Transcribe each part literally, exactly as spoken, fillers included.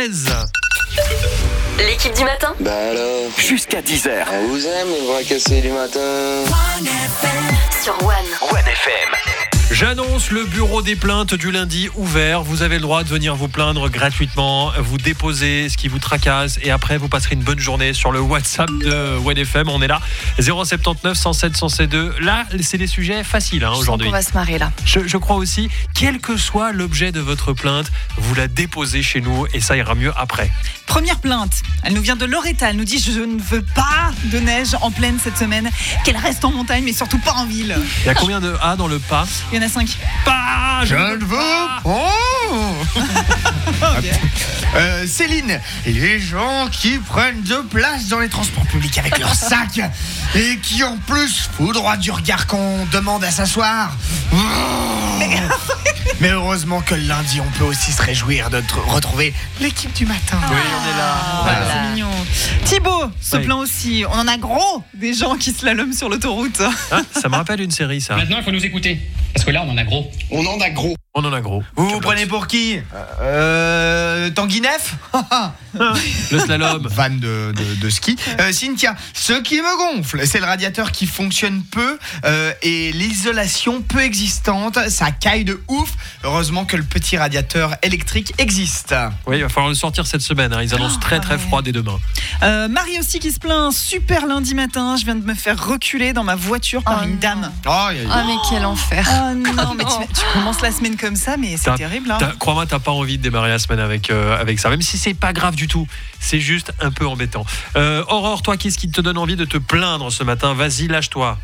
seize. L'équipe du matin. Bah alors, Jusqu'à dix heures. on vous aime les bras cassés du matin. Sur One. One F M. J'annonce le bureau des plaintes du lundi ouvert. Vous avez le droit de venir vous plaindre gratuitement, vous déposer ce qui vous tracasse et après vous passerez une bonne journée sur le WhatsApp de One F M. On est là, zéro sept neuf, cent sept, cent deux. Là, c'est des sujets faciles hein, Je aujourd'hui. sens qu'on va se marrer là. Je, je crois aussi, quel que soit l'objet de votre plainte, vous la déposez chez nous et ça ira mieux après. Première plainte, elle nous vient de Loretta, elle nous dit « Je ne veux pas de neige en plaine cette semaine, qu'elle reste en montagne mais surtout pas en ville. Il y a combien de A dans le pas » Il y en a cinq. Pas, je ne veux pas. Oh Okay. euh, Céline, les gens qui prennent de place dans les transports publics avec leur sac et qui en plus foudroient du regard qu'on demande à s'asseoir. Oh. Mais heureusement que le lundi, on peut aussi se réjouir de tr- retrouver l'équipe du matin. Oui, on est là. Voilà, Voilà. c'est mignon. Thibaut se Oui. plaint aussi. On en a gros des gens qui slaloment sur l'autoroute. Ah, ça me rappelle une série, ça. Maintenant, il faut nous écouter. Parce que là, on en a gros. On en a gros. On en a gros. Vous vous prenez pour qui euh, Tanguy Neff. Le slalom. Van de, de, de ski. Euh, Cynthia, ce qui me gonfle, c'est le radiateur qui fonctionne peu euh, et l'isolation peu existante. Ça caille de ouf. Heureusement que le petit radiateur électrique existe. Oui, il va falloir le sortir cette semaine. Hein. Ils annoncent très très ouais. froid dès demain. Euh, Marie aussi qui se plaint. Super lundi matin, je viens de me faire reculer dans ma voiture par Oh une non. dame. Oh, y a- Ah mais quel enfer. Oh non, mais tu, tu commences la semaine comme ça, mais c'est T'as- terrible. Hein. T'as- Crois-moi, t'as pas envie de démarrer la semaine avec, euh, avec ça. Même si c'est pas grave du tout. C'est juste un peu embêtant. Euh, Aurore, toi, qu'est-ce qui te donne envie de te plaindre ce matin ? Vas-y, lâche-toi.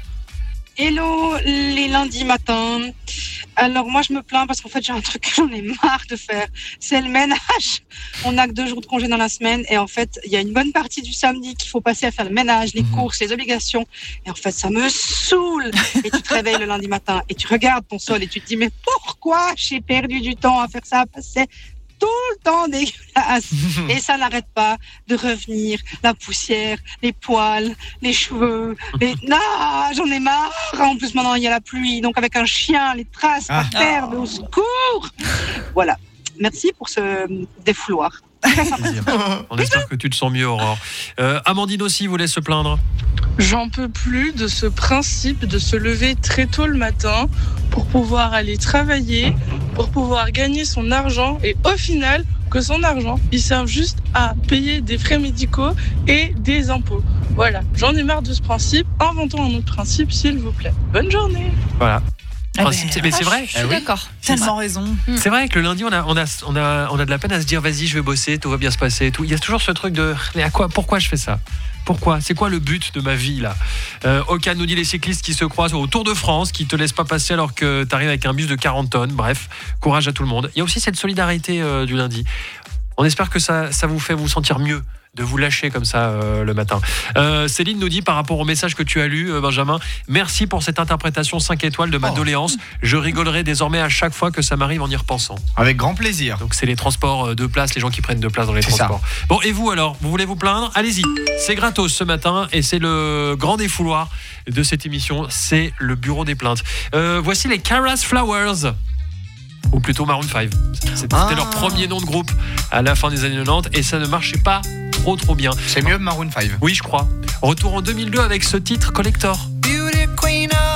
Hello les lundis matins. Alors moi je me plains parce qu'en fait j'ai un truc que j'en ai marre de faire. C'est le ménage. On n'a que deux jours de congé dans la semaine et en fait il y a une bonne partie du samedi qu'il faut passer à faire le ménage, les courses, les obligations. Et en fait ça me saoule. Et tu te réveilles le lundi matin et tu regardes ton sol et tu te dis mais pourquoi j'ai perdu du temps à faire ça ? C'est tout le temps dégueulasse. Et ça n'arrête pas de revenir. La poussière, les poils, les cheveux. Les... Non, j'en ai marre. En plus, maintenant, il y a la pluie. Donc, avec un chien, les traces Ah. par terre, au secours. Voilà. Merci pour ce défouloir. Plaisir. On espère que tu te sens mieux, Aurore. Euh, Amandine aussi voulait se plaindre. J'en peux plus de ce principe de se lever très tôt le matin pour pouvoir aller travailler, pour pouvoir gagner son argent et au final que son argent, il sert juste à payer des frais médicaux et des impôts. Voilà, j'en ai marre de ce principe. Inventons un autre principe, s'il vous plaît. Bonne journée. Voilà. Ah Principe, ben, mais c'est vrai. Je suis d'accord. Tellement raison. C'est vrai que le lundi, on a, on, a, on, a, on a de la peine à se dire vas-y, je vais bosser, tout va bien se passer. Tout. Il y a toujours ce truc de mais à quoi, pourquoi je fais ça ? Pourquoi ? C'est quoi le but de ma vie là ? euh, Okan nous dit les cyclistes qui se croisent au Tour de France, qui te laissent pas passer alors que tu arrives avec un bus de quarante tonnes. Bref, courage à tout le monde. Il y a aussi cette solidarité euh, du lundi. On espère que ça, ça vous fait vous sentir mieux de vous lâcher comme ça euh, le matin. Euh, Céline nous dit par rapport au message que tu as lu, euh, Benjamin, merci pour cette interprétation cinq étoiles de ma Oh. doléance. Je rigolerai désormais à chaque fois que ça m'arrive en y repensant. Avec grand plaisir. Donc c'est les transports de place, les gens qui prennent de place dans les C'est transports. Bon, et vous alors, vous voulez vous plaindre ? Allez-y, c'est gratos ce matin et c'est le grand défouloir de cette émission, c'est le bureau des plaintes. Euh, voici les Caras Flowers. Ou plutôt Maroon cinq. C'était Ah. leur premier nom de groupe à la fin des années quatre-vingt-dix et ça ne marchait pas trop trop bien. C'est mieux que Maroon cinq. Oui, je crois. Retour en deux mille deux avec ce titre Collector. Beauty queen of